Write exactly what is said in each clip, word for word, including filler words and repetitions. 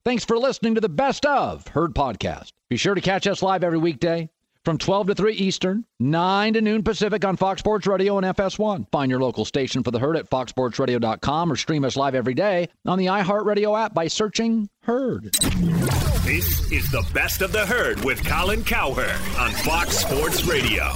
Thanks for listening to the Best of Herd podcast. Be sure to catch us live every weekday from twelve to three Eastern, nine to noon Pacific on Fox Sports Radio and F S one. Find your local station for the Herd at fox sports radio dot com or stream us live every day on the iHeartRadio app by searching Herd. This is the Best of the Herd with Colin Cowherd on Fox Sports Radio.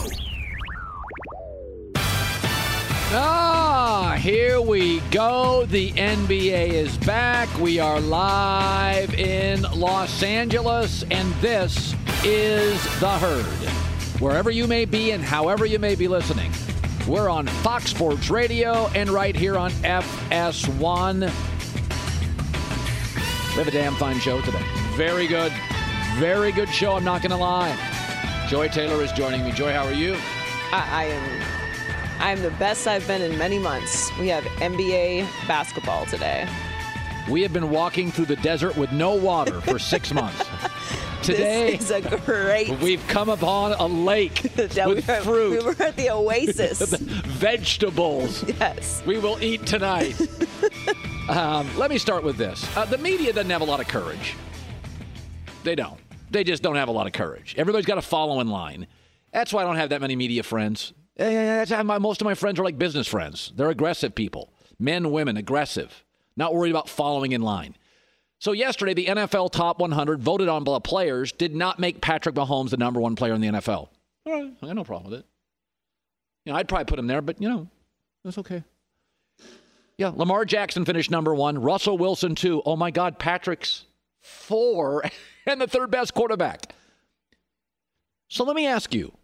Ah, here we go. The N B A is back. We are live in Los Angeles, and this is The Herd. Wherever you may be and however you may be listening, we're on Fox Sports Radio and right here on F S one. We have a damn fine show today. Very good. Very good show, I'm not going to lie. Joy Taylor is joining me. Joy, how are you? I, I am I am the best I've been in many months. We have N B A basketball today. We have been walking through the desert with no water for six months. Today, this is a great. We've come upon a lake with we were, fruit. We were at the Oasis. Vegetables. Yes. We will eat tonight. um, let me start with this. Uh, the media doesn't have a lot of courage. They don't. They just don't have a lot of courage. Everybody's got to follow in line. That's why I don't have that many media friends. That's how my, most of my friends are like business friends. They're aggressive people. Men, women, aggressive. Not worried about following in line. So yesterday, the N F L Top one hundred voted on by players did not make Patrick Mahomes the number one player in the N F L. All right, I got no problem with it. You know, I'd probably put him there, but, you know, that's okay. Yeah, Lamar Jackson finished number one. Russell Wilson, two. Oh, my God, Patrick's four and the third best quarterback. So let me ask you.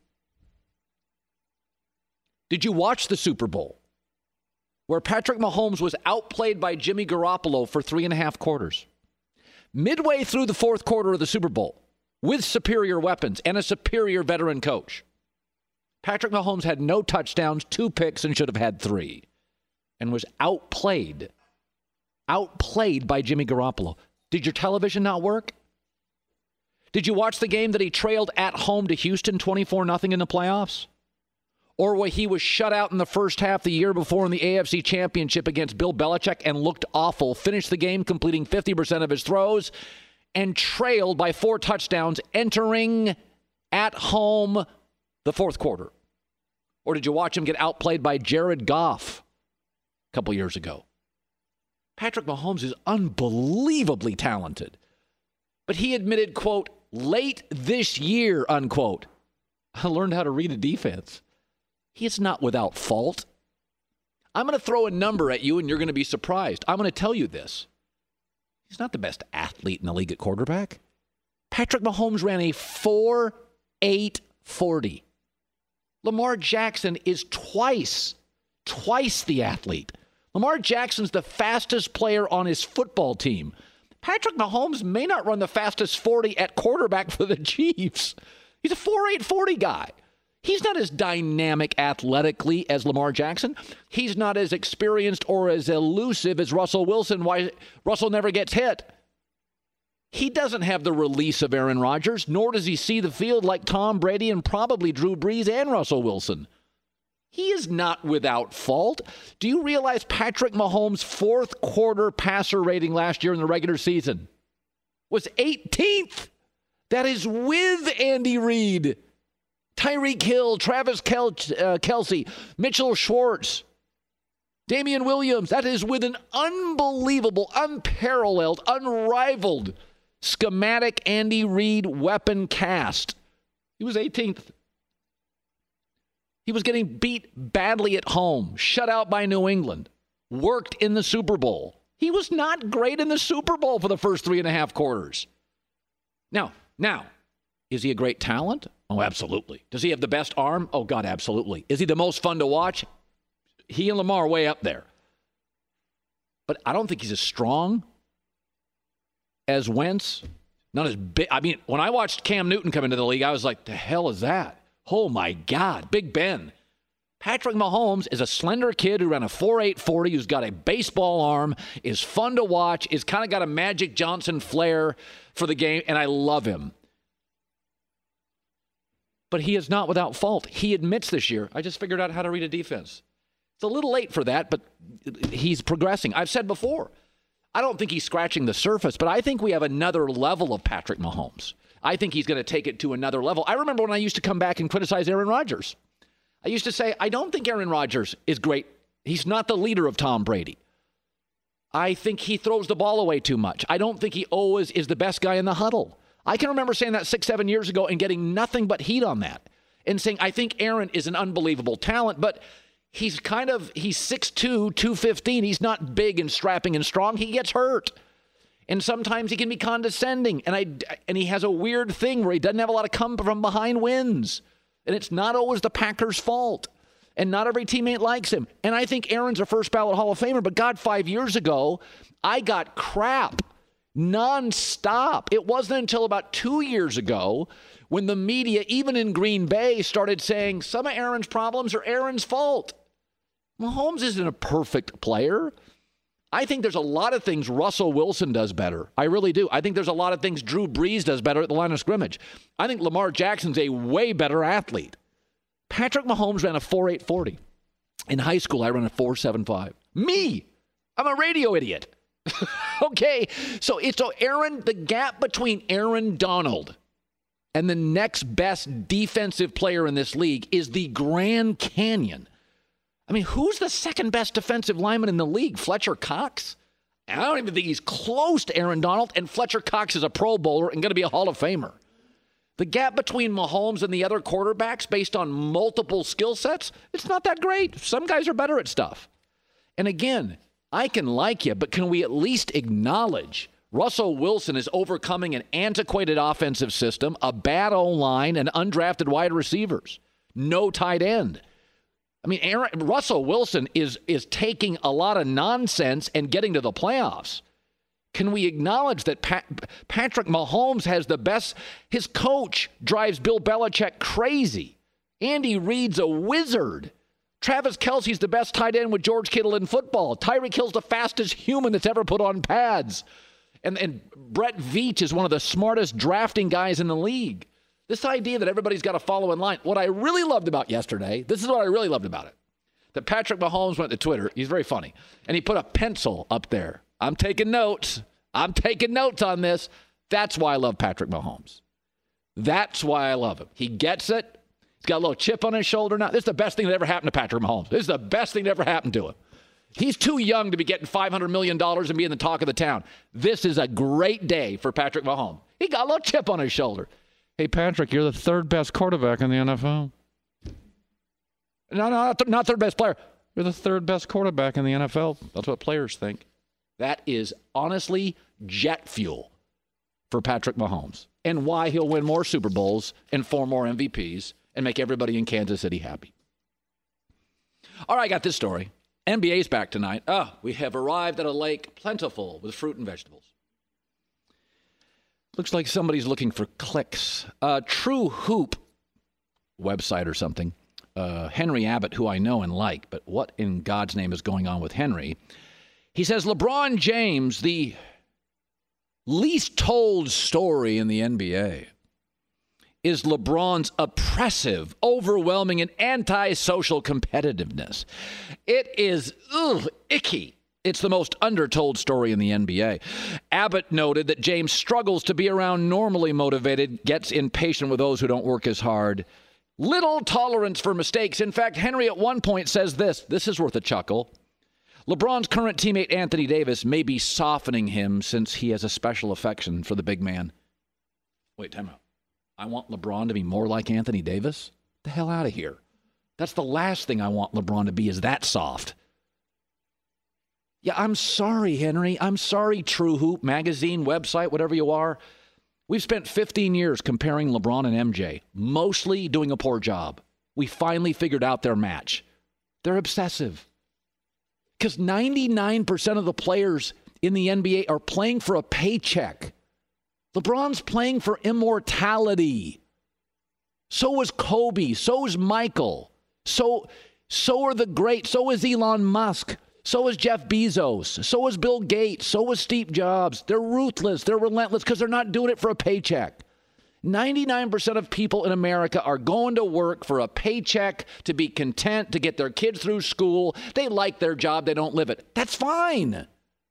Did you watch the Super Bowl where Patrick Mahomes was outplayed by Jimmy Garoppolo for three and a half quarters? Midway through the fourth quarter of the Super Bowl, with superior weapons and a superior veteran coach, Patrick Mahomes had no touchdowns, two picks, and should have had three, and was outplayed, outplayed by Jimmy Garoppolo. Did your television not work? Did you watch the game that he trailed at home to Houston twenty-four nothing in the playoffs? Or where he was shut out in the first half the year before in the A F C Championship against Bill Belichick and looked awful, finished the game completing fifty percent of his throws, and trailed by four touchdowns entering at home the fourth quarter? Or did you watch him get outplayed by Jared Goff a couple years ago? Patrick Mahomes is unbelievably talented. But he admitted, quote, late this year, unquote, I learned how to read a defense. He is not without fault. I'm going to throw a number at you, and you're going to be surprised. I'm going to tell you this. He's not the best athlete in the league at quarterback. Patrick Mahomes ran a four eight forty. Lamar Jackson is twice, twice the athlete. Lamar Jackson's the fastest player on his football team. Patrick Mahomes may not run the fastest forty at quarterback for the Chiefs. He's a four eight forty guy. He's not as dynamic athletically as Lamar Jackson. He's not as experienced or as elusive as Russell Wilson. Why Russell never gets hit. He doesn't have the release of Aaron Rodgers, nor does he see the field like Tom Brady and probably Drew Brees and Russell Wilson. He is not without fault. Do you realize Patrick Mahomes' fourth quarter passer rating last year in the regular season was eighteenth? That is with Andy Reid, Tyreek Hill, Travis Kel- uh, Kelce, Mitchell Schwartz, Damian Williams. That is with an unbelievable, unparalleled, unrivaled schematic Andy Reid weapon cast. He was eighteenth. He was getting beat badly at home, shut out by New England, worked in the Super Bowl. He was not great in the Super Bowl for the first three and a half quarters. Now, now, is he a great talent? Oh, absolutely. Does he have the best arm? Oh, God, absolutely. Is he the most fun to watch? He and Lamar are way up there. But I don't think he's as strong as Wentz. Not as big. I mean, when I watched Cam Newton come into the league, I was like, the hell is that? Oh, my God. Big Ben. Patrick Mahomes is a slender kid who ran a four eight forty, who's got a baseball arm, is fun to watch, is kind of got a Magic Johnson flair for the game, and I love him. But he is not without fault. He admits this year, I just figured out how to read a defense. It's a little late for that, but he's progressing. I've said before, I don't think he's scratching the surface, but I think we have another level of Patrick Mahomes. I think he's going to take it to another level. I remember when I used to come back and criticize Aaron Rodgers. I used to say, I don't think Aaron Rodgers is great. He's not the leader of Tom Brady. I think he throws the ball away too much. I don't think he always is the best guy in the huddle. I can remember saying that six, seven years ago and getting nothing but heat on that and saying, I think Aaron is an unbelievable talent, but he's kind of, he's six two, two fifteen. He's not big and strapping and strong. He gets hurt. And sometimes he can be condescending. And I and he has a weird thing where he doesn't have a lot of come from behind wins. And it's not always the Packers' fault. And not every teammate likes him. And I think Aaron's a first ballot Hall of Famer. But God, five years ago, I got crap nonstop. It wasn't until about two years ago when the media, even in Green Bay, started saying some of Aaron's problems are Aaron's fault. Mahomes isn't a perfect player. I think there's a lot of things Russell Wilson does better. I really do. I think there's a lot of things Drew Brees does better at the line of scrimmage. I think Lamar Jackson's a way better athlete. Patrick Mahomes ran a four eight forty. In high school, I ran a four seven five. Me! I'm a radio idiot. Okay, so it's so Aaron, the gap between Aaron Donald and the next best defensive player in this league is the Grand Canyon. I mean, who's the second best defensive lineman in the league? Fletcher Cox? I don't even think he's close to Aaron Donald, and Fletcher Cox is a Pro Bowler and going to be a Hall of Famer. The gap between Mahomes and the other quarterbacks based on multiple skill sets, it's not that great. Some guys are better at stuff. And again, I can like you, but can we at least acknowledge Russell Wilson is overcoming an antiquated offensive system, a bad O-line, and undrafted wide receivers. No tight end. I mean, Aaron, Russell Wilson is is taking a lot of nonsense and getting to the playoffs. Can we acknowledge that Pat, Patrick Mahomes has the best? His coach drives Bill Belichick crazy. Andy Reid's a wizard. Travis Kelce's the best tight end with George Kittle in football. Tyreek Hill's the fastest human that's ever put on pads. And, and Brett Veach is one of the smartest drafting guys in the league. This idea that everybody's got to follow in line. What I really loved about yesterday, this is what I really loved about it, that Patrick Mahomes went to Twitter. He's very funny. And he put a pencil up there. I'm taking notes. I'm taking notes on this. That's why I love Patrick Mahomes. That's why I love him. He gets it. He's got a little chip on his shoulder now. This is the best thing that ever happened to Patrick Mahomes. This is the best thing that ever happened to him. He's too young to be getting five hundred million dollars and being the talk of the town. This is a great day for Patrick Mahomes. He got a little chip on his shoulder. Hey, Patrick, you're the third best quarterback in the N F L. No, no, not, th- not third best player. You're the third best quarterback in the N F L. That's what players think. That is honestly jet fuel for Patrick Mahomes and why he'll win more Super Bowls and four more M V Ps and make everybody in Kansas City happy. All right, I got this story. N B A's back tonight. Oh, we have arrived at a lake plentiful with fruit and vegetables. Looks like somebody's looking for clicks. Uh, True Hoop website or something. Uh, Henry Abbott, who I know and like, but what in God's name is going on with Henry? He says LeBron James, the least told story in the N B A, is LeBron's oppressive, overwhelming, and anti-social competitiveness. It is ugh, icky. It's the most undertold story in the N B A. Abbott noted that James struggles to be around normally motivated, gets impatient with those who don't work as hard. Little tolerance for mistakes. In fact, Henry at one point says this. This is worth a chuckle. LeBron's current teammate Anthony Davis may be softening him since he has a special affection for the big man. Wait, time out. I want LeBron to be more like Anthony Davis? The hell out of here. That's the last thing I want LeBron to be, is that soft. Yeah, I'm sorry, Henry. I'm sorry, True Hoop, magazine, website, whatever you are. We've spent fifteen years comparing LeBron and M J, mostly doing a poor job. We finally figured out their match. They're obsessive. Because ninety-nine percent of the players in the N B A are playing for a paycheck. LeBron's playing for immortality. So is Kobe. So is Michael. So, so are the greats. So is Elon Musk. So is Jeff Bezos. So is Bill Gates. So is Steve Jobs. They're ruthless. They're relentless because they're not doing it for a paycheck. ninety-nine percent of people in America are going to work for a paycheck, to be content, to get their kids through school. They like their job. They don't live it. That's fine.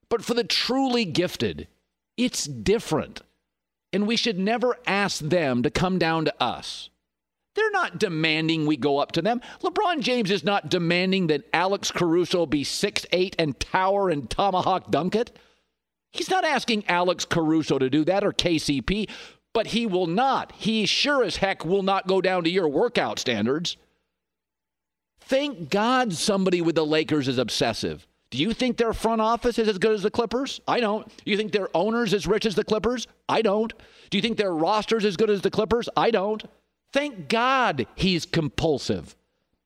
But for the truly gifted, it's different. And we should never ask them to come down to us. They're not demanding we go up to them. LeBron James is not demanding that Alex Caruso be six eight and tower and tomahawk dunk it. He's not asking Alex Caruso to do that or K C P, but he will not. He sure as heck will not go down to your workout standards. Thank God somebody with the Lakers is obsessive. Do you think their front office is as good as the Clippers? I don't. Do you think their owner's as rich as the Clippers? I don't. Do you think their roster's as good as the Clippers? I don't. Thank God he's compulsive.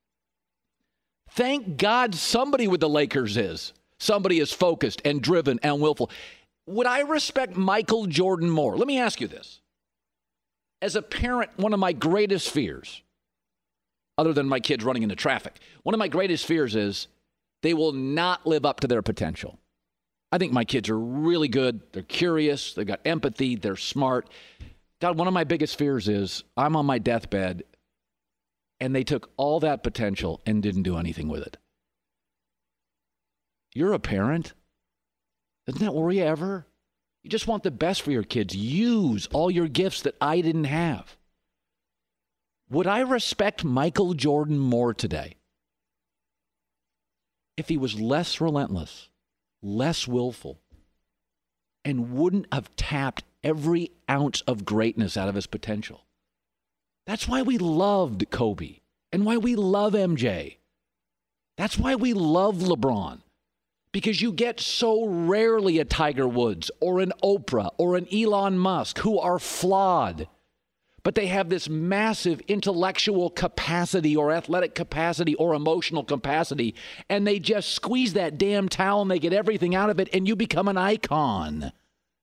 Thank God somebody with the Lakers is. Somebody is focused and driven and willful. Would I respect Michael Jordan more? Let me ask you this. As a parent, one of my greatest fears, other than my kids running into traffic, one of my greatest fears is they will not live up to their potential. I think my kids are really good. They're curious. They've got empathy. They're smart. God, one of my biggest fears is I'm on my deathbed and they took all that potential and didn't do anything with it. You're a parent. Doesn't that worry you ever? You just want the best for your kids. Use all your gifts that I didn't have. Would I respect Michael Jordan more today if he was less relentless, less willful, and wouldn't have tapped every ounce of greatness out of his potential? That's why we loved Kobe and why we love M J. That's why we love LeBron. Because you get so rarely a Tiger Woods or an Oprah or an Elon Musk who are flawed, but they have this massive intellectual capacity or athletic capacity or emotional capacity, and they just squeeze that damn towel and they get everything out of it, and you become an icon.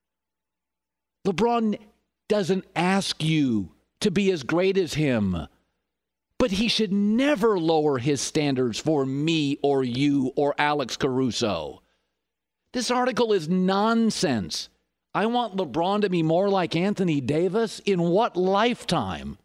LeBron doesn't ask you to be as great as him, but he should never lower his standards for me or you or Alex Caruso. This article is nonsense. I want LeBron to be more like Anthony Davis. In what lifetime?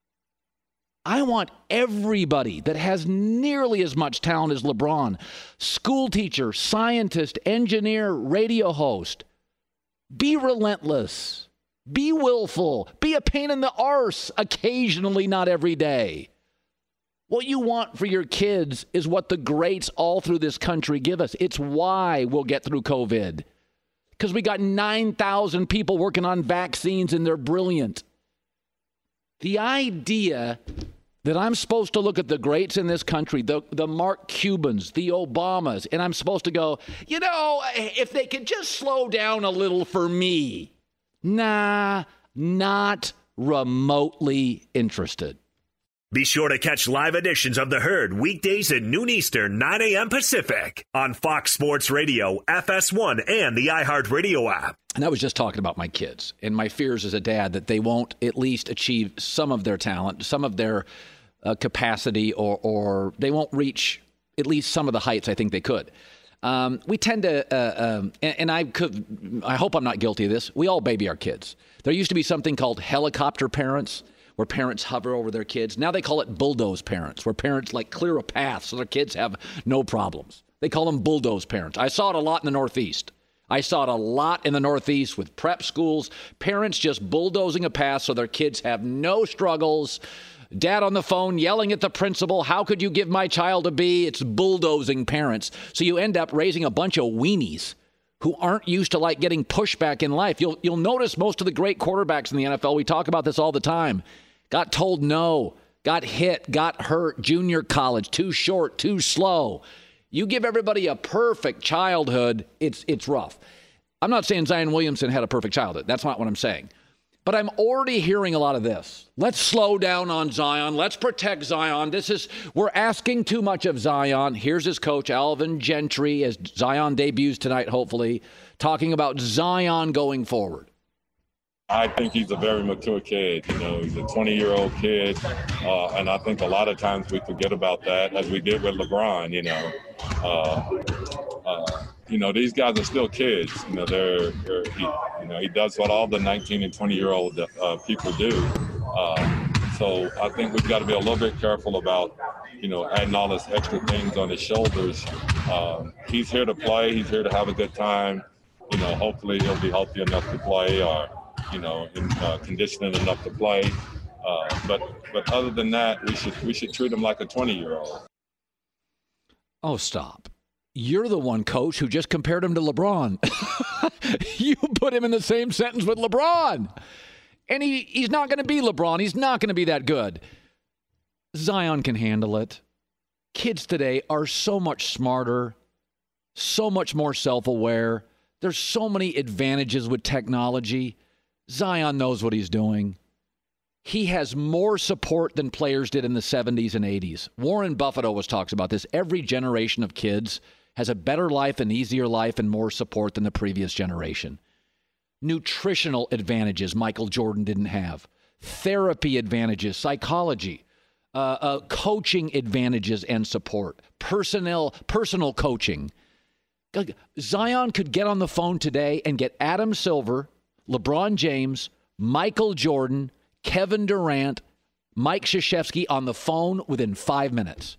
I want everybody that has nearly as much talent as LeBron, school teacher, scientist, engineer, radio host, be relentless, be willful, be a pain in the arse occasionally, not every day. What you want for your kids is what the greats all through this country give us. It's why we'll get through COVID. Because we got nine thousand people working on vaccines and they're brilliant. The idea that I'm supposed to look at the greats in this country, the, the Mark Cubans, the Obamas, and I'm supposed to go, you know, if they could just slow down a little for me. Nah, not remotely interested. Be sure to catch live editions of The Herd weekdays at noon Eastern, nine a.m. Pacific on Fox Sports Radio, F S one, and the iHeartRadio app. And I was just talking about my kids and my fears as a dad that they won't at least achieve some of their talent, some of their uh, capacity, or, or they won't reach at least some of the heights I think they could. Um, we tend to, uh, um, and, and I could, I hope I'm not guilty of this. We all baby our kids. There used to be something called helicopter parents, where parents hover over their kids. Now they call it bulldoze parents, where parents like clear a path so their kids have no problems. They call them bulldoze parents. I saw it a lot in the Northeast. I saw it a lot in the Northeast with prep schools, parents just bulldozing a path so their kids have no struggles. Dad on the phone yelling at the principal, how could you give my child a B? It's bulldozing parents. So you end up raising a bunch of weenies who aren't used to like getting pushback in life. You'll you'll notice most of the great quarterbacks in the N F L, we talk about this all the time, got told no, got hit, got hurt, junior college, too short, too slow. You give everybody a perfect childhood, it's it's rough. I'm not saying Zion Williamson had a perfect childhood. That's not what I'm saying. But I'm already hearing a lot of this. Let's slow down on Zion. Let's protect Zion. This is, we're asking too much of Zion. Here's his coach, Alvin Gentry, as Zion debuts tonight, hopefully, talking about Zion going forward. I think he's a very mature kid. You know, he's a twenty-year-old kid, uh, and I think a lot of times we forget about that, as we did with LeBron. You know, uh, uh, you know, these guys are still kids. You know, they're, they're he, you know, he does what all the nineteen and twenty-year-old uh, people do. Uh, so I think we've got to be a little bit careful about, you know, adding all this extra things on his shoulders Um, he's here to play. He's here to have a good time. You know, hopefully he'll be healthy enough to play, or you know, in uh, conditioning enough to play. Uh, but but other than that, we should we should treat him like a twenty-year-old. Oh, stop. You're the one, coach, who just compared him to LeBron. You put him in the same sentence with LeBron. And he, he's not going to be LeBron. He's not going to be that good. Zion can handle it. Kids today are so much smarter, so much more self-aware. There's so many advantages with technology. Zion knows what he's doing. He has more support than players did in the seventies and eighties. Warren Buffett always talks about this. Every generation of kids has a better life, an easier life, and more support than the previous generation. Nutritional advantages Michael Jordan didn't have. Therapy advantages, psychology, uh, uh, coaching advantages and support, personnel, personal coaching. Zion could get on the phone today and get Adam Silver, LeBron James, Michael Jordan, Kevin Durant, Mike Krzyzewski on the phone within five minutes.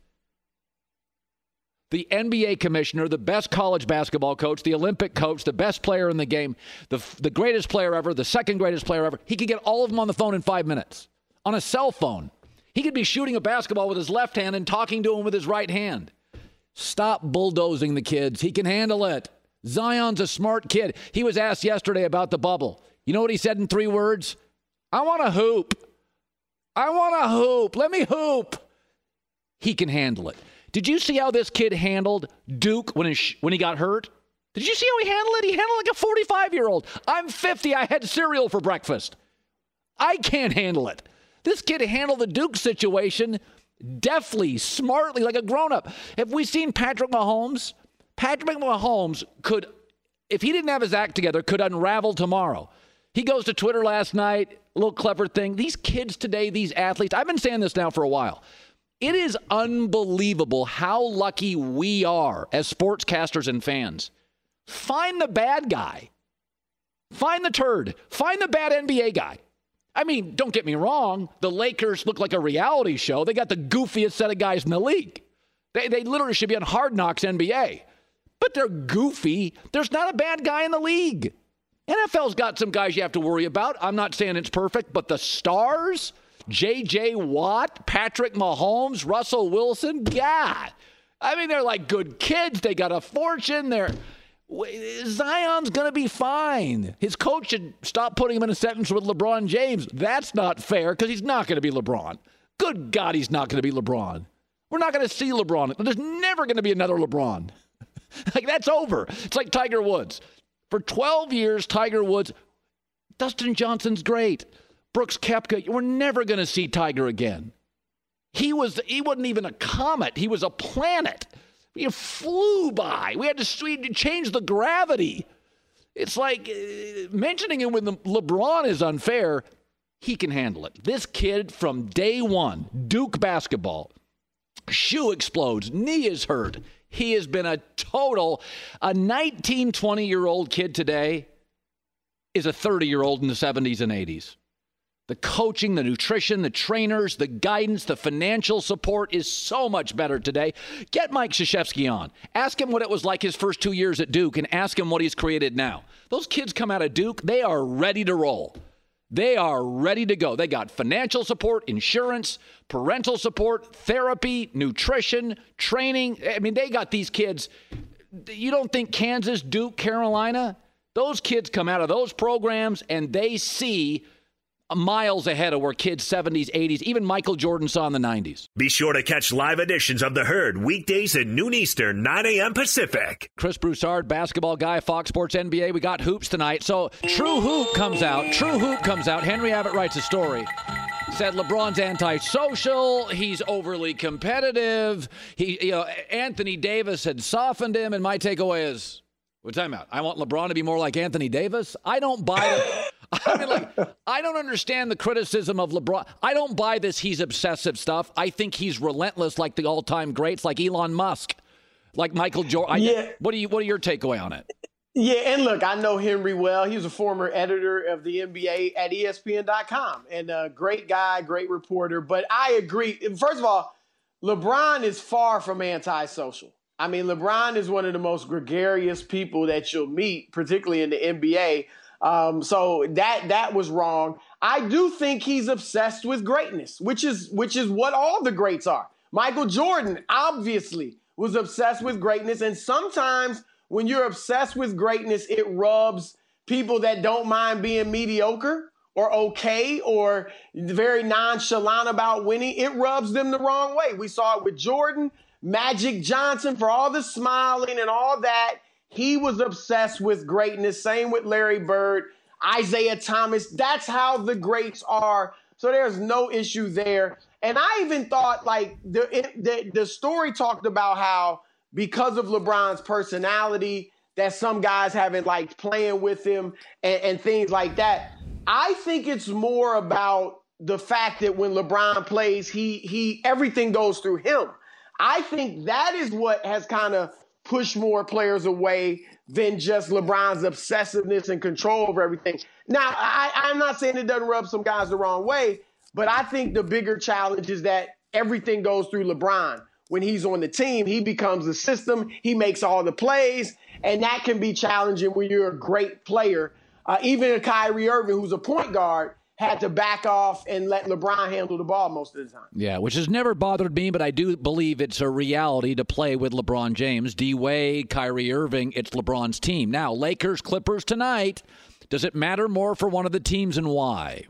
The N B A commissioner, the best college basketball coach, the Olympic coach, the best player in the game, the, the greatest player ever, the second greatest player ever. He could get all of them on the phone in five minutes on a cell phone. He could be shooting a basketball with his left hand and talking to him with his right hand. Stop bulldozing the kids. He can handle it. Zion's a smart kid. He was asked yesterday about the bubble. You know what he said in three words? I want to hoop. I want to hoop. Let me hoop. He can handle it. Did you see how this kid handled Duke when he, when he got hurt? Did you see how he handled it? He handled it like a forty-five-year-old. I'm fifty. I had cereal for breakfast. I can't handle it. This kid handled the Duke situation deftly, smartly, like a grown-up. Have we seen Patrick Mahomes? Patrick Mahomes could, if he didn't have his act together, could unravel tomorrow. He goes to Twitter last night, a little clever thing. These kids today, these athletes, I've been saying this now for a while. It is unbelievable how lucky we are as sportscasters and fans. Find the bad guy. Find the turd. Find the bad N B A guy. I mean, don't get me wrong. The Lakers look like a reality show. They got the goofiest set of guys in the league. They, they literally should be on Hard Knocks N B A. But they're goofy. There's not a bad guy in the league. N F L's got some guys you have to worry about. I'm not saying it's perfect, but the stars, J J Watt, Patrick Mahomes, Russell Wilson, God. I mean, they're like good kids. They got a fortune. They're Zion's going to be fine. His coach should stop putting him in a sentence with LeBron James. That's not fair because he's not going to be LeBron. Good God, he's not going to be LeBron. We're not going to see LeBron. There's never going to be another LeBron. Like, that's over. It's like Tiger Woods. For twelve years, Tiger Woods, Dustin Johnson's great. Brooks Koepka, we're never going to see Tiger again. He was, he wasn't even a comet. He was a planet. He flew by. We had to, we had to change the gravity. It's like uh, mentioning him with LeBron is unfair. He can handle it. This kid from day one, Duke basketball, shoe explodes, knee is hurt. He has been a total, a nineteen, twenty-year-old kid today is a thirty-year-old in the seventies and eighties. The coaching, the nutrition, the trainers, the guidance, the financial support is so much better today. Get Mike Krzyzewski on. Ask him what it was like his first two years at Duke and ask him what he's created now. Those kids come out of Duke, they are ready to roll. They are ready to go. They got financial support, insurance, parental support, therapy, nutrition, training. I mean, they got these kids. You don't think Kansas, Duke, Carolina? Those kids come out of those programs and they see miles ahead of where kids seventies, eighties, even Michael Jordan saw in the nineties. Be sure to catch live editions of The Herd weekdays at noon Eastern, nine a.m. Pacific. Chris Broussard, basketball guy, Fox Sports N B A. We got hoops tonight. So True Hoop comes out. True Hoop comes out. Henry Abbott writes a story. Said LeBron's antisocial. He's overly competitive. He, you know, Anthony Davis had softened him. And my takeaway is, well, time out. I want LeBron to be more like Anthony Davis. I don't buy it. I mean, like, I don't understand the criticism of LeBron. I don't buy this he's obsessive stuff. I think he's relentless like the all-time greats, like Elon Musk, like Michael Jordan. Yeah. What do you? What are your takeaway on it? Yeah, and look, I know Henry well. He was a former editor of the N B A at E S P N dot com, and a great guy, great reporter. But I agree. First of all, LeBron is far from antisocial. I mean, LeBron is one of the most gregarious people that you'll meet, particularly in the N B A. Um, so that that was wrong. I do think he's obsessed with greatness, which is which is what all the greats are. Michael Jordan obviously was obsessed with greatness, and sometimes when you're obsessed with greatness, it rubs people that don't mind being mediocre or okay or very nonchalant about winning. It rubs them the wrong way. We saw it with Jordan, Magic Johnson, for all the smiling and all that. He was obsessed with greatness. Same with Larry Bird, Isaiah Thomas. That's how the greats are. So there's no issue there. And I even thought, like, the, it, the, the story talked about how because of LeBron's personality, that some guys haven't liked playing with him and, and things like that. I think it's more about the fact that when LeBron plays, he he everything goes through him. I think that is what has kind of push more players away than just LeBron's obsessiveness and control over everything. Now, I, I'm not saying it doesn't rub some guys the wrong way, but I think the bigger challenge is that everything goes through LeBron. When he's on the team, he becomes the system. He makes all the plays, and that can be challenging when you're a great player. Uh, even a Kyrie Irving, who's a point guard, had to back off and let LeBron handle the ball most of the time. Yeah, which has never bothered me, but I do believe it's a reality to play with LeBron James. D-Wade, Kyrie Irving, it's LeBron's team. Now, Lakers, Clippers tonight. Does it matter more for one of the teams, and why?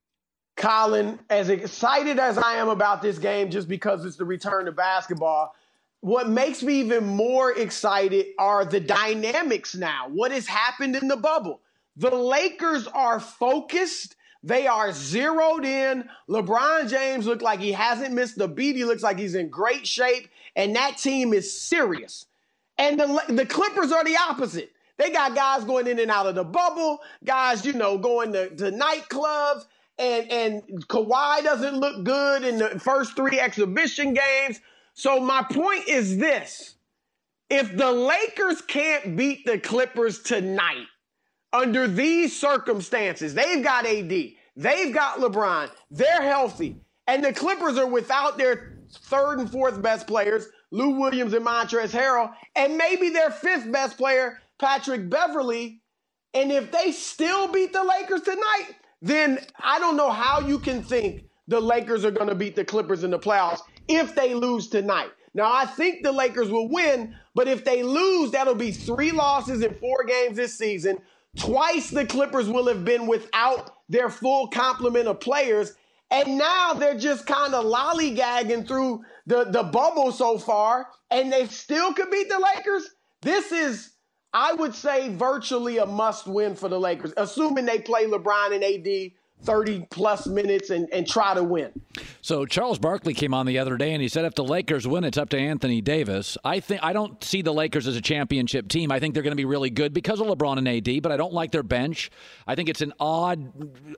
Colin, as excited as I am about this game just because it's the return to basketball, what makes me even more excited are the dynamics now. What has happened in the bubble? The Lakers are focused. They are zeroed in. LeBron James looks like he hasn't missed a beat. He looks like he's in great shape, and that team is serious. And the, the Clippers are the opposite. They got guys going in and out of the bubble, guys, you know, going to, to nightclubs, and, and Kawhi doesn't look good in the first three exhibition games. So my point is this. If the Lakers can't beat the Clippers tonight, under these circumstances, they've got A D, they've got LeBron, they're healthy, and the Clippers are without their third and fourth best players, Lou Williams and Montrezl Harrell, and maybe their fifth best player, Patrick Beverley, and if they still beat the Lakers tonight, then I don't know how you can think the Lakers are going to beat the Clippers in the playoffs if they lose tonight. Now, I think the Lakers will win, but if they lose, that'll be three losses in four games this season. Twice the Clippers will have been without their full complement of players. And now they're just kind of lollygagging through the, the bubble so far, and they still could beat the Lakers. This is, I would say, virtually a must-win for the Lakers, assuming they play LeBron and A D thirty-plus minutes and, and try to win. So Charles Barkley came on the other day, and he said if the Lakers win, it's up to Anthony Davis. I think I don't see the Lakers as a championship team. I think they're going to be really good because of LeBron and A D, but I don't like their bench. I think it's an odd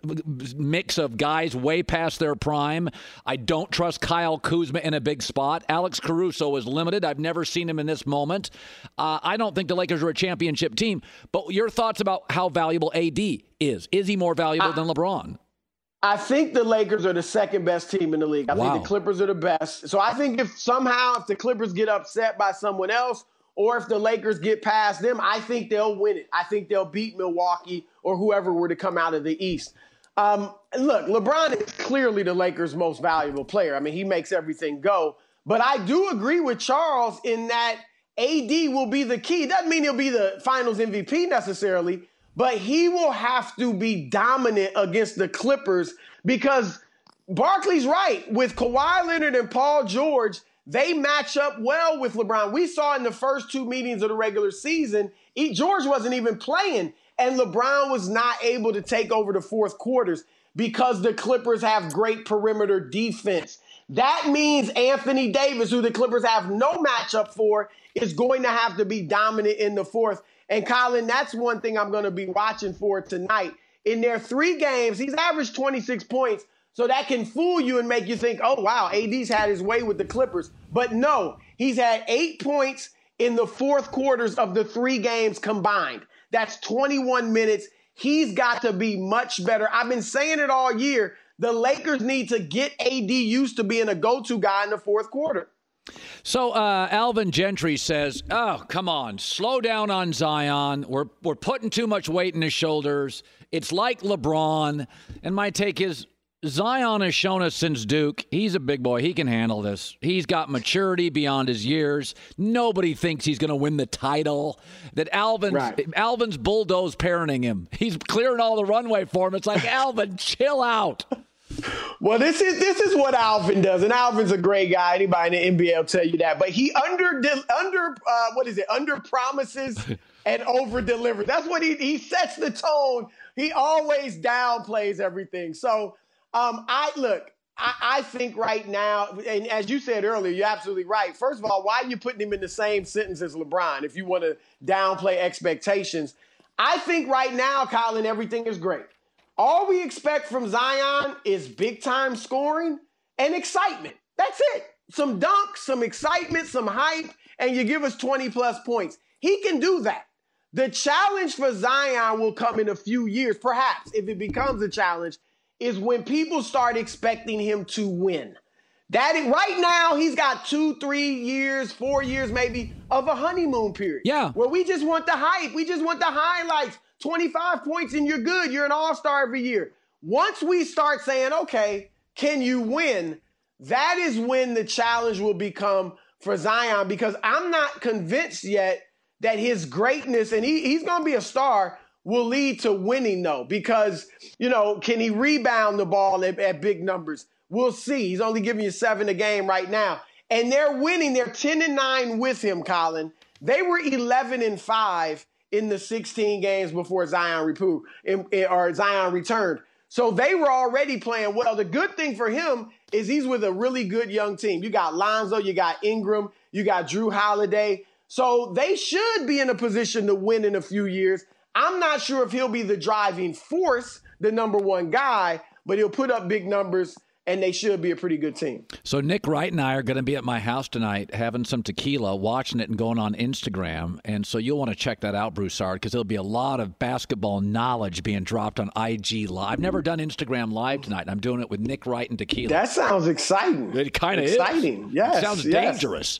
mix of guys way past their prime. I don't trust Kyle Kuzma in a big spot. Alex Caruso is limited. I've never seen him in this moment. Uh, I don't think the Lakers are a championship team. But your thoughts about how valuable A D is. Is he more valuable I, than LeBron? I think the Lakers are the second best team in the league. I wow. think the Clippers are the best. So I think if somehow if the Clippers get upset by someone else or if the Lakers get past them, I think they'll win it. I think they'll beat Milwaukee or whoever were to come out of the East. Um, look, LeBron is clearly the Lakers' most valuable player. I mean, he makes everything go. But I do agree with Charles in that A D will be the key. Doesn't mean he'll be the Finals M V P necessarily, but he will have to be dominant against the Clippers because Barkley's right. With Kawhi Leonard and Paul George, they match up well with LeBron. We saw in the first two meetings of the regular season, George wasn't even playing, and LeBron was not able to take over the fourth quarters because the Clippers have great perimeter defense. That means Anthony Davis, who the Clippers have no matchup for, is going to have to be dominant in the fourth. And, Colin, that's one thing I'm going to be watching for tonight. In their three games, he's averaged twenty-six points, so that can fool you and make you think, oh, wow, A D's had his way with the Clippers. But no, he's had eight points in the fourth quarters of the three games combined. That's twenty-one minutes. He's got to be much better. I've been saying it all year. The Lakers need to get A D used to being a go-to guy in the fourth quarter. So uh, Alvin Gentry says, oh, come on, slow down on Zion. We're we're putting too much weight in his shoulders. It's like LeBron. And my take is Zion has shown us since Duke, he's a big boy. He can handle this. He's got maturity beyond his years. Nobody thinks he's going to win the title. That Alvin's, right. Alvin's bulldoze parenting him. He's clearing all the runway for him. It's like, Alvin, chill out. Well, this is this is what Alvin does, and Alvin's a great guy. Anybody in the N B A will tell you that. But he under under uh, what is it? Under promises and over delivers. That's what he he sets the tone. He always downplays everything. So um, I look. I, I think right now, and as you said earlier, you're absolutely right. First of all, why are you putting him in the same sentence as LeBron if you want to downplay expectations? I think right now, Colin, everything is great. All we expect from Zion is big-time scoring and excitement. That's it. Some dunks, some excitement, some hype, and you give us twenty-plus points. He can do that. The challenge for Zion will come in a few years, perhaps, if it becomes a challenge, is when people start expecting him to win. That right now, he's got two, three years, four years maybe of a honeymoon period. Yeah. Where we just want the hype. We just want the highlights. twenty-five points and you're good. You're an all-star every year. Once we start saying, okay, can you win? That is when the challenge will become for Zion, because I'm not convinced yet that his greatness, and he, he's going to be a star, will lead to winning, though, because, you know, can he rebound the ball at, at big numbers? We'll see. He's only giving you seven a game right now. And they're winning. They're ten and nine with him, Colin. They were eleven and five in the sixteen games before Zion reproved, or Zion returned. So they were already playing well. The good thing for him is he's with a really good young team. You got Lonzo, you got Ingram, you got Drew Holiday. So they should be in a position to win in a few years. I'm not sure if he'll be the driving force, the number one guy, but he'll put up big numbers, and they should be a pretty good team. So Nick Wright and I are going to be at my house tonight having some tequila, watching it and going on Instagram. And so you'll want to check that out, Broussard, because there'll be a lot of basketball knowledge being dropped on I G Live. I've never done Instagram Live tonight, and I'm doing it with Nick Wright and tequila. That sounds exciting. It kind of is. Exciting, yes. It sounds yes. dangerous.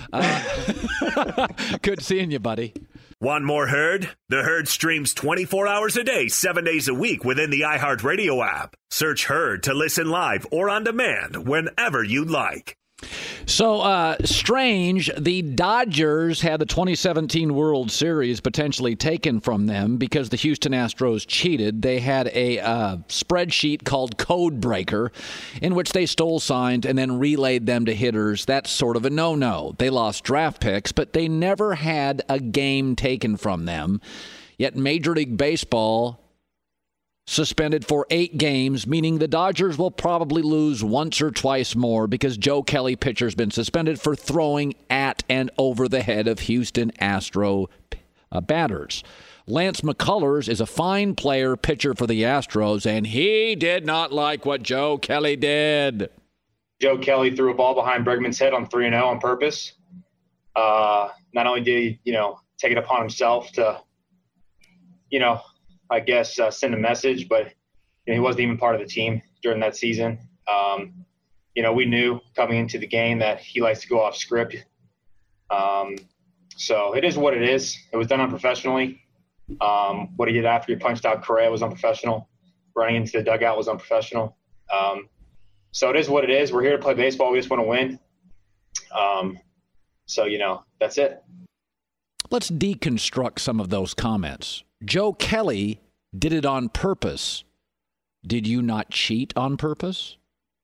Uh, good seeing you, buddy. Want more Herd? The Herd streams twenty-four hours a day, seven days a week within the iHeartRadio app. Search Herd to listen live or on demand whenever you like. So, uh, strange, the Dodgers had the twenty seventeen World Series potentially taken from them because the Houston Astros cheated. They had a uh, spreadsheet called Code Breaker in which they stole signs and then relayed them to hitters. That's sort of a no-no. They lost draft picks, but they never had a game taken from them. Yet Major League Baseball suspended for eight games, meaning the Dodgers will probably lose once or twice more because Joe Kelly, pitcher's been suspended for throwing at and over the head of Houston Astro uh, batters. Lance McCullers is a fine player, pitcher for the Astros, and he did not like what Joe Kelly did. Joe Kelly threw a ball behind Bregman's head on three and oh on purpose. Uh, not only did he, you know, take it upon himself to, you know, I guess, uh, send a message, but you know, he wasn't even part of the team during that season. Um, you know, we knew coming into the game that he likes to go off script. Um, so it is what it is. It was done unprofessionally. Um, what he did after he punched out Correa was unprofessional. Running into the dugout was unprofessional. Um, so it is what it is. We're here to play baseball. We just want to win. Um, so, you know, that's it. Let's deconstruct some of those comments. Joe Kelly did it on purpose. Did you not cheat on purpose?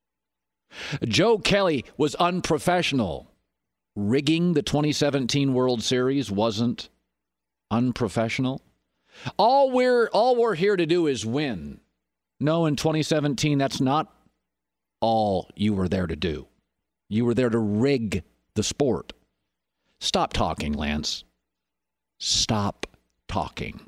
Joe Kelly was unprofessional. Rigging the twenty seventeen World Series wasn't unprofessional. All we're all we're here to do is win. No, in twenty seventeen, that's not all you were there to do. You were there to rig the sport. Stop talking, Lance. Stop talking.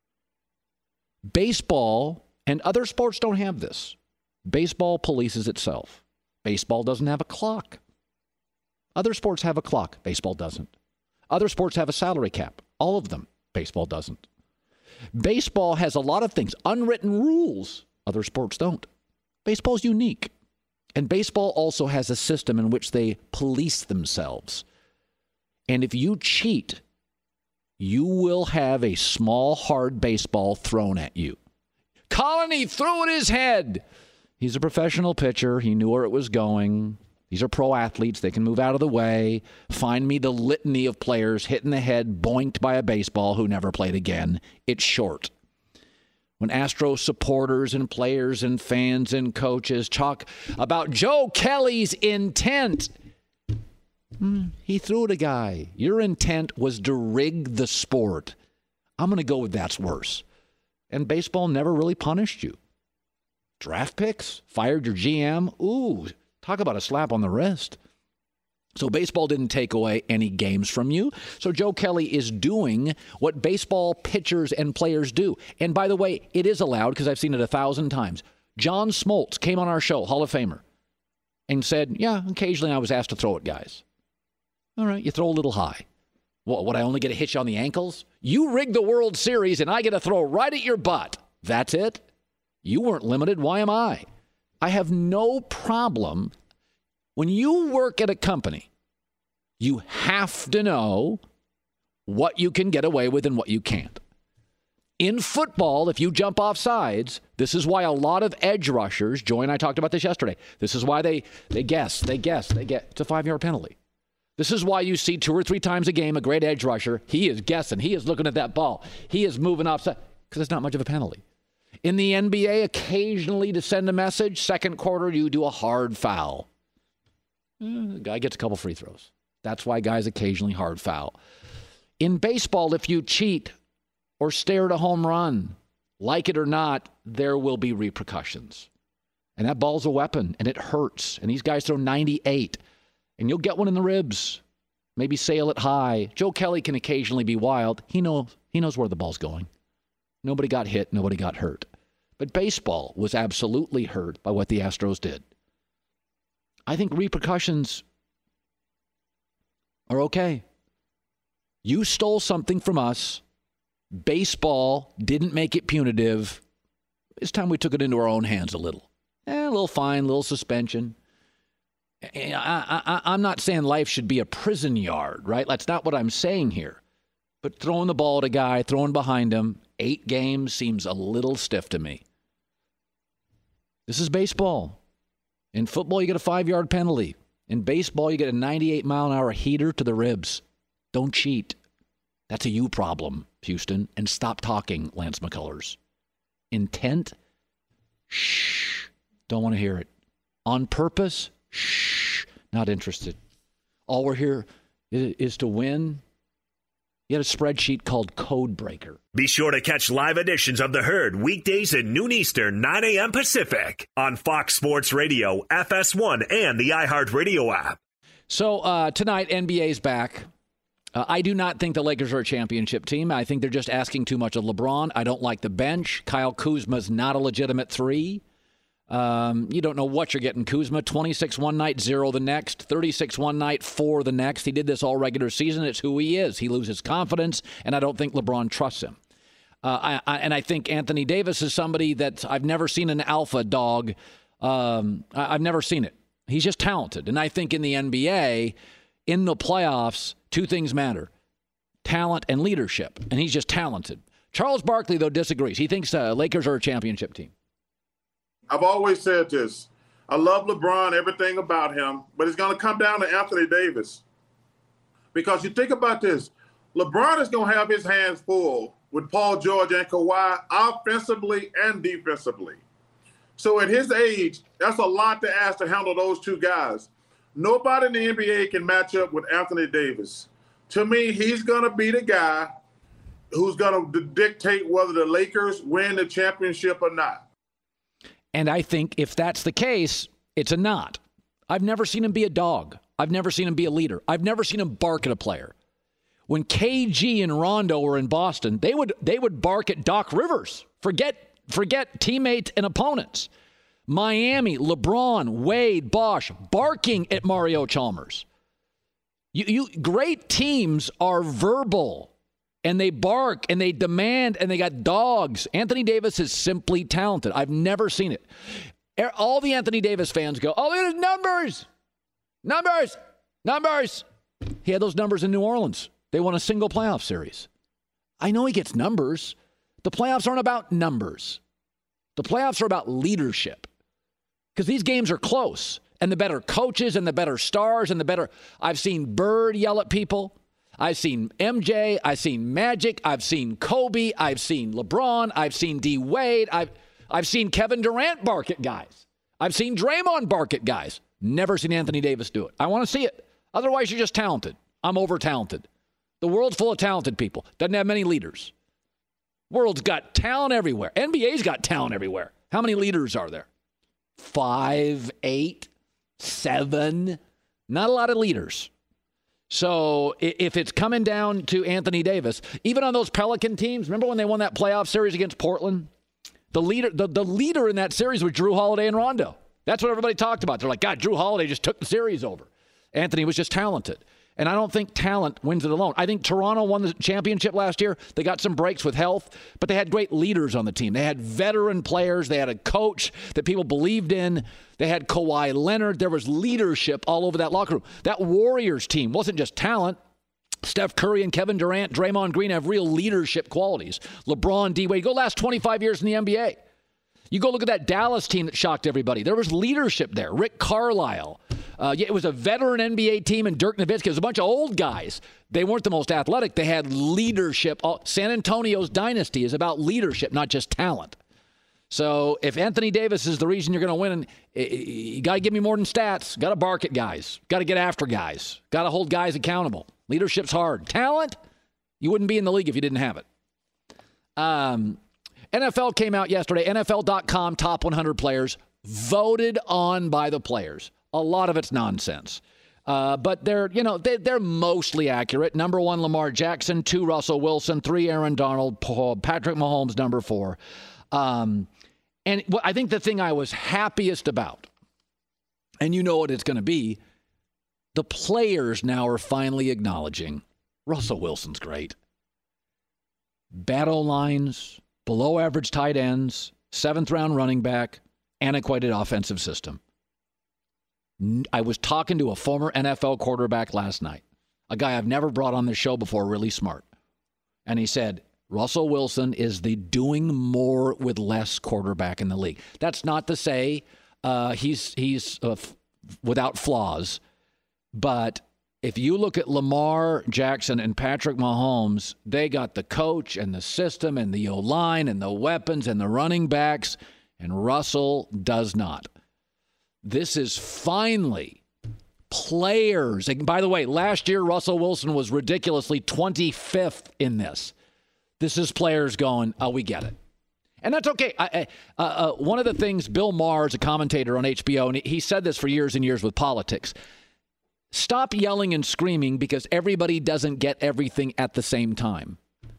Baseball and other sports don't have this. Baseball polices itself. Baseball doesn't have a clock. Other sports have a clock. Baseball doesn't. Other sports have a salary cap. All of them. Baseball doesn't. Baseball has a lot of things, unwritten rules. Other sports don't. Baseball's unique. And baseball also has a system in which they police themselves. And if you cheat, you will have a small, hard baseball thrown at you. Colony threw at his head. He's a professional pitcher. He knew where it was going. These are pro athletes. They can move out of the way. Find me the litany of players hit in the head, boinked by a baseball who never played again. It's short. When Astros supporters and players and fans and coaches talk about Joe Kelly's intent, mm, he threw at a guy. Your intent was to rig the sport. I'm going to go with that's worse. And baseball never really punished you. Draft picks, fired your G M. Ooh, talk about a slap on the wrist. So baseball didn't take away any games from you. So Joe Kelly is doing what baseball pitchers and players do. And by the way, it is allowed because I've seen it a thousand times. John Smoltz came on our show, Hall of Famer, and said, yeah, occasionally I was asked to throw at guys. All right, you throw a little high. What, would I only get to hit you on the ankles? You rigged the World Series and I get to throw right at your butt. That's it? You weren't limited. Why am I? I have no problem. When you work at a company, you have to know what you can get away with and what you can't. In football, if you jump off sides, this is why a lot of edge rushers, Joy and I talked about this yesterday, this is why they, they guess, they guess, they get, it's a five-yard penalty. This is why you see two or three times a game a great edge rusher, he is guessing, he is looking at that ball, he is moving offside, because it's not much of a penalty. In the N B A, occasionally to send a message, second quarter, you do a hard foul. The guy gets a couple free throws. That's why guys occasionally hard foul. In baseball, if you cheat or stare at a home run, like it or not, there will be repercussions. And that ball's a weapon, and it hurts. And these guys throw ninety-eight, and you'll get one in the ribs. Maybe sail it high. Joe Kelly can occasionally be wild. He knows, he knows where the ball's going. Nobody got hit. Nobody got hurt. But baseball was absolutely hurt by what the Astros did. I think repercussions are okay. You stole something from us. Baseball didn't make it punitive. It's time we took it into our own hands a little. Eh, a little fine, a little suspension. I, I, I'm not saying life should be a prison yard, right? That's not what I'm saying here. But throwing the ball at a guy, throwing behind him, eight games seems a little stiff to me. This is baseball. In football, you get a five-yard penalty. In baseball, you get a ninety-eight mile an hour heater to the ribs. Don't cheat. That's a you problem, Houston. And stop talking, Lance McCullers. Intent? Shh. Don't want to hear it. On purpose? Shh. Not interested. All we're here is, is to win. You had a spreadsheet called Code Breaker. Be sure to catch live editions of The Herd weekdays at noon Eastern, nine a.m. Pacific on Fox Sports Radio, F S one, and the iHeartRadio app. So uh, tonight, N B A's back. Uh, I do not think the Lakers are a championship team. I think they're just asking too much of LeBron. I don't like the bench. Kyle Kuzma's not a legitimate three. Um, you don't know what you're getting. Kuzma, twenty-six one night, zero the next, thirty-six one night, four the next. He did this all regular season. It's who he is. He loses confidence, and I don't think LeBron trusts him. Uh, I, I, and I think Anthony Davis is somebody that I've never seen an alpha dog. Um, I, I've never seen it. He's just talented. And I think in the N B A, in the playoffs, two things matter. Talent and leadership. And he's just talented. Charles Barkley, though, disagrees. He thinks uh, Lakers are a championship team. I've always said this. I love LeBron, everything about him, but it's going to come down to Anthony Davis. Because you think about this, LeBron is going to have his hands full with Paul George and Kawhi offensively and defensively. So at his age, that's a lot to ask to handle those two guys. Nobody in the N B A can match up with Anthony Davis. To me, he's going to be the guy who's going to dictate whether the Lakers win the championship or not. And I think if that's the case, it's a not. I've never seen him be a dog. I've never seen him be a leader. I've never seen him bark at a player. When K G and Rondo were in Boston, they would they would bark at Doc Rivers. Forget forget teammates and opponents. Miami, LeBron, Wade, Bosh, barking at Mario Chalmers. You, you great teams are verbal. And they bark, and they demand, and they got dogs. Anthony Davis is simply talented. I've never seen it. All the Anthony Davis fans go, oh, look at his numbers. Numbers. Numbers. He had those numbers in New Orleans. They won a single playoff series. I know he gets numbers. The playoffs aren't about numbers. The playoffs are about leadership. Because these games are close. And the better coaches and the better stars and the better... I've seen Bird yell at people. I've seen M J. I've seen Magic. I've seen Kobe. I've seen LeBron. I've seen D. Wade. I've, I've seen Kevin Durant bark at guys. I've seen Draymond bark at guys. Never seen Anthony Davis do it. I want to see it. Otherwise, you're just talented. I'm over-talented. The world's full of talented people. Doesn't have many leaders. World's got talent everywhere. N B A's got talent everywhere. How many leaders are there? Five, eight, seven. Not a lot of leaders. So if it's coming down to Anthony Davis, even on those Pelican teams, remember when they won that playoff series against Portland? The leader, the, the leader in that series was Drew Holiday and Rondo. That's what everybody talked about. They're like, God, Drew Holiday just took the series over. Anthony was just talented. And I don't think talent wins it alone. I think Toronto won the championship last year. They got some breaks with health, but they had great leaders on the team. They had veteran players. They had a coach that people believed in. They had Kawhi Leonard. There was leadership all over that locker room. That Warriors team wasn't just talent. Steph Curry and Kevin Durant, Draymond Green have real leadership qualities. LeBron, D. Wade. Go last twenty-five years in the N B A. You go look at that Dallas team that shocked everybody. There was leadership there. Rick Carlisle. Uh, yeah, it was a veteran N B A team, and Dirk Nowitzki. It was a bunch of old guys. They weren't the most athletic. They had leadership. San Antonio's dynasty is about leadership, not just talent. So if Anthony Davis is the reason you're going to win, you got to give me more than stats. Got to bark at guys. Got to get after guys. Got to hold guys accountable. Leadership's hard. Talent, you wouldn't be in the league if you didn't have it. Um, N F L came out yesterday. N F L dot com top one hundred players voted on by the players. A lot of it's nonsense. Uh, but they're, you know, they, they're mostly accurate. Number one, Lamar Jackson. Two, Russell Wilson. Three, Aaron Donald. Patrick Mahomes, number four. Um, and I think the thing I was happiest about, and you know what it's going to be, the players now are finally acknowledging Russell Wilson's great. Battle lines, below average tight ends, seventh round running back, antiquated offensive system. I was talking to a former N F L quarterback last night, a guy I've never brought on the show before, really smart. And he said, Russell Wilson is the doing more with less quarterback in the league. That's not to say uh, he's he's uh, f- without flaws, but if you look at Lamar Jackson and Patrick Mahomes, they got the coach and the system and the O-line and the weapons and the running backs, and Russell does not. This is finally players. And by the way, last year, Russell Wilson was ridiculously twenty-fifth in this. This is players going, oh, we get it. And that's okay. I, I, uh, uh, one of the things, Bill Maher is a commentator on H B O, and he, he said this for years and years with politics. Stop yelling and screaming because everybody doesn't get everything at the same time.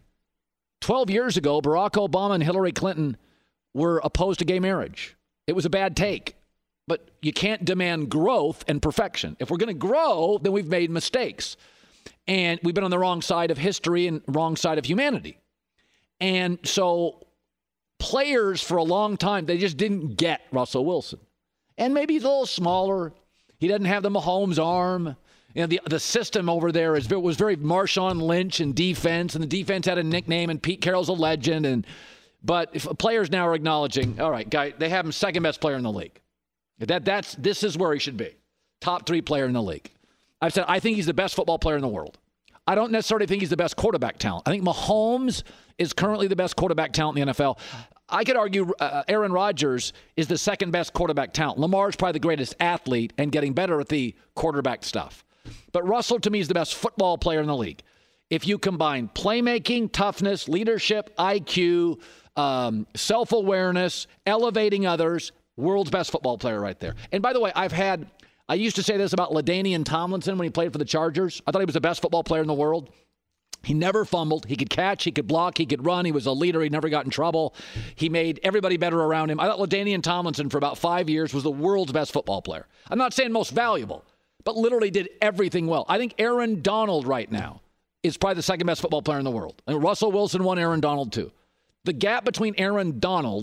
Twelve years ago, Barack Obama and Hillary Clinton were opposed to gay marriage. It was a bad take. But you can't demand growth and perfection. If we're going to grow, then we've made mistakes. And we've been on the wrong side of history and wrong side of humanity. And so players for a long time, they just didn't get Russell Wilson. And maybe he's a little smaller. He doesn't have the Mahomes arm. You know, the, the system over there is, was very Marshawn Lynch in defense, and the defense had a nickname, and Pete Carroll's a legend. And But if players now are acknowledging, all right, guy, they have him second best player in the league. That that's this is where he should be. Top three player in the league. I've said I think he's the best football player in the world. I don't necessarily think he's the best quarterback talent. I think Mahomes is currently the best quarterback talent in the N F L. I could argue uh, Aaron Rodgers is the second best quarterback talent. Lamar's probably the greatest athlete and getting better at the quarterback stuff. But Russell, to me, is the best football player in the league. If you combine playmaking, toughness, leadership, I Q, um, self-awareness, elevating others, world's best football player right there. And by the way, I've had, I used to say this about LaDainian Tomlinson when he played for the Chargers. I thought he was the best football player in the world. He never fumbled. He could catch, he could block, he could run. He was a leader. He never got in trouble. He made everybody better around him. I thought LaDainian Tomlinson for about five years was the world's best football player. I'm not saying most valuable, but literally did everything well. I think Aaron Donald right now is probably the second best football player in the world. And Russell Wilson won, Aaron Donald too. The gap between Aaron Donald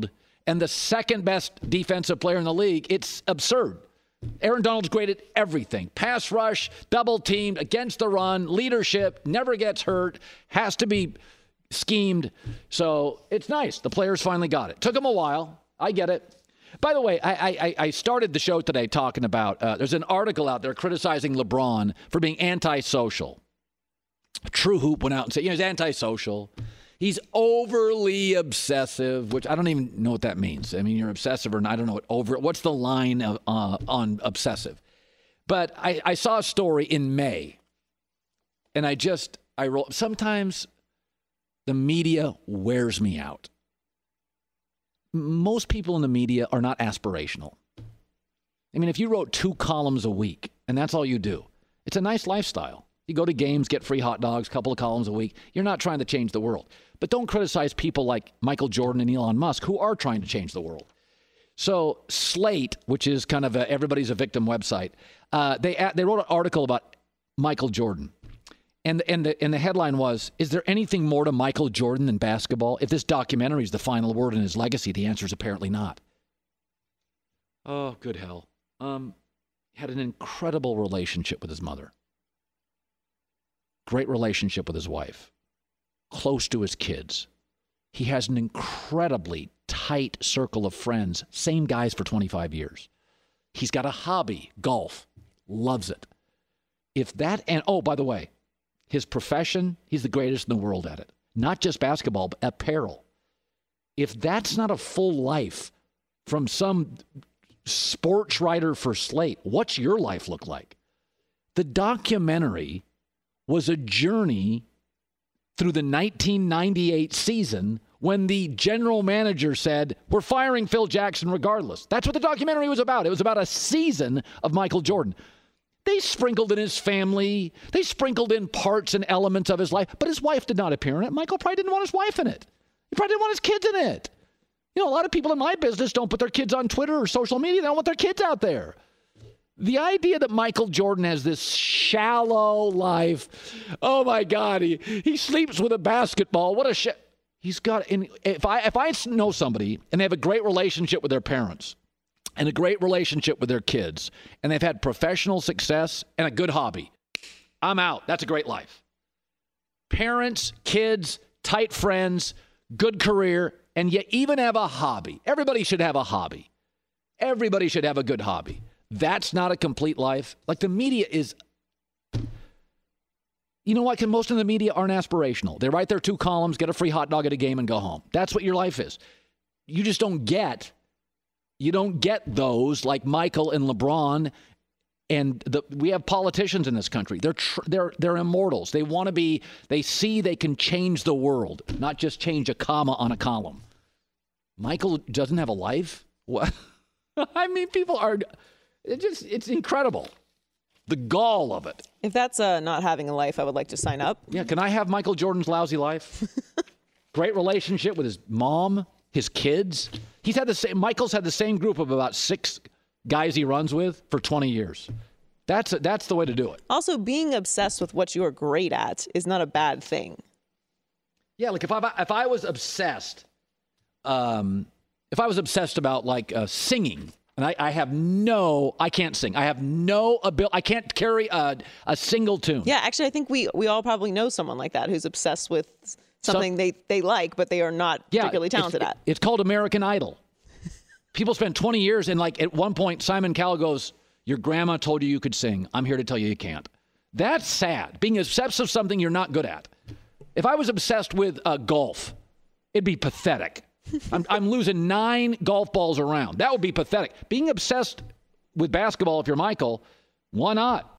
and the second best defensive player in the league. It's absurd. Aaron Donald's great at everything. Pass rush, double teamed, against the run, leadership, never gets hurt, has to be schemed. So it's nice. The players finally got it. Took them a while. I get it. By the way, I, I, I started the show today talking about, uh, there's an article out there criticizing LeBron for being antisocial. True Hoop went out and said, you know, he's antisocial. He's overly obsessive, which I don't even know what that means. I mean, you're obsessive or not. I don't know what over. What's the line of, uh, on obsessive? But I, I saw a story in May, and I just, I roll. Sometimes the media wears me out. Most people in the media are not aspirational. I mean, if you wrote two columns a week, and that's all you do, it's a nice lifestyle. You go to games, get free hot dogs, a couple of columns a week. You're not trying to change the world. But don't criticize people like Michael Jordan and Elon Musk who are trying to change the world. So Slate, which is kind of a everybody's a victim website, uh, they they wrote an article about Michael Jordan. And, and, the, and the headline was, is there anything more to Michael Jordan than basketball? If this documentary is the final word in his legacy, the answer is apparently not. Oh, good hell. Um, had an incredible relationship with his mother. Great relationship with his wife. Close to his kids. He has an incredibly tight circle of friends. Same guys for twenty-five years. He's got a hobby, golf. Loves it. If that, and oh, by the way, his profession, he's the greatest in the world at it. Not just basketball, but apparel. If that's not a full life from some sports writer for Slate, what's your life look like? The documentary was a journey through the nineteen ninety-eight season when the general manager said, we're firing Phil Jackson regardless. That's what the documentary was about. It was about a season of Michael Jordan. They sprinkled in his family. They sprinkled in parts and elements of his life, but his wife did not appear in it. Michael probably didn't want his wife in it. He probably didn't want his kids in it. You know, a lot of people in my business don't put their kids on Twitter or social media. They don't want their kids out there. The idea that Michael Jordan has this shallow life, oh my God, he, he sleeps with a basketball. What a shit. He's got, in, if I if I know somebody and they have a great relationship with their parents and a great relationship with their kids and they've had professional success and a good hobby, I'm out. That's a great life. Parents, kids, tight friends, good career, and you even have a hobby. Everybody should have a hobby. Everybody should have a good hobby. That's not a complete life. Like the media is, you know what? Most of the media aren't aspirational. They write their two columns, get a free hot dog at a game and go home. That's what your life is. You just don't get, you don't get those like Michael and LeBron. And the, we have politicians in this country. They're, tr- they're, they're immortals. They want to be, they see they can change the world, not just change a comma on a column. Michael doesn't have a life? What? I mean, people are, it just, it's incredible. The gall of it. If that's uh, not having a life, I would like to sign up. Yeah, can I have Michael Jordan's lousy life? Great relationship with his mom, his kids. He's had the same, Michael's had the same group of about six guys he runs with for twenty years. That's a, that's the way to do it. Also, being obsessed with what you're great at is not a bad thing. Yeah, like if I if I was obsessed, um, if I was obsessed about like uh, singing, and I, I have no, I can't sing. I have no ability. I can't carry a, a single tune. Yeah, actually, I think we we all probably know someone like that who's obsessed with something so, they, they like, but they are not yeah, particularly talented it's, at. It's called American Idol. People spend twenty years, and like at one point, Simon Cowell goes, your grandma told you you could sing. I'm here to tell you you can't. That's sad. Being obsessed with something you're not good at. If I was obsessed with uh, golf, it'd be pathetic. I'm, I'm losing nine golf balls around. That would be pathetic. Being obsessed with basketball, if you're Michael, why not?